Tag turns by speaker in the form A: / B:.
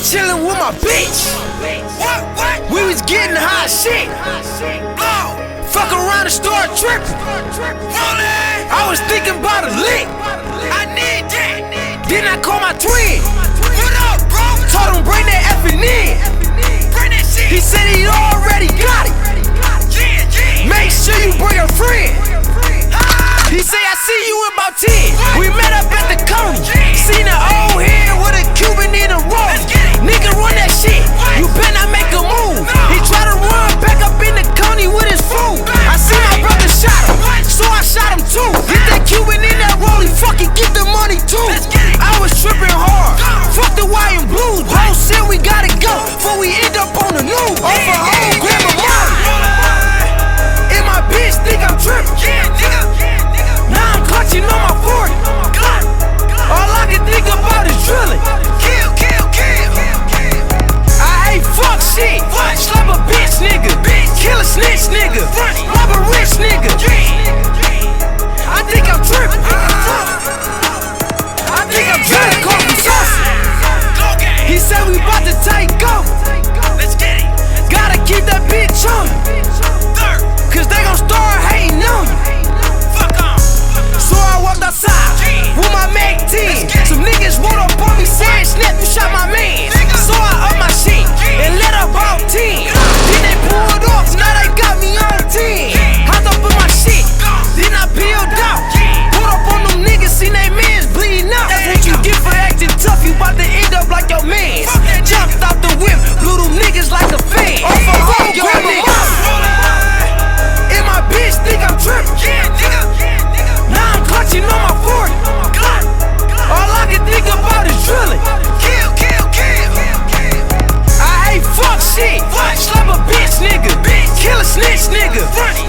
A: chillin' with my bitch. We was getting hot shit. Fuck around and start trippin'. I was thinking about a lick. I need that. Then I call my twin. What up, bro? Told him bring that effing in. He said he already got it. Make sure you bring a friend. He say I see you in about 10. We met up at the Coney. Seen an old head with a Cuban in a roll. Nigga run that shit. You better not make a move. He try to run back up in the Coney with his food. I see my brother shot him, so I shot him too. Get that Cuban in that roll, he fucking get the money too. I was tripping hard. Fuck the white and blues. Bro said we gotta go before we end up on the news. Over home, grab a money. And my bitch think I'm tripping. Now I'm clutching on my 40. All I can think about is drilling. Kill. I hate fuck shit. Slap a bitch nigga. Kill a snitch nigga. Rob a rich nigga. I think I'm tripping. Call me saucy. He said we bout to take over. Gotta keep that bitch on you, cause they gon' start hating on you. So I walked outside with my Mac 10. Some niggas rolled up on me saying, Snap, you shot my man. So I up my shit and let up about 10. Then they pulled off, now they got me on 10. Hopped up in my shit, then I peeled out. Pulled up on them niggas, seen they mans bleeding out. That's what you get for acting tough, you bout to end up like your mans. Jumped out the whip, blew them niggas like a fan. Off a road, grab niggas. And my bitch think I'm trippin'. Now I'm clutching on my 40. All I can think about is drilling. Kill. I hate fuck shit. Slap a bitch nigga. Kill a snitch nigga.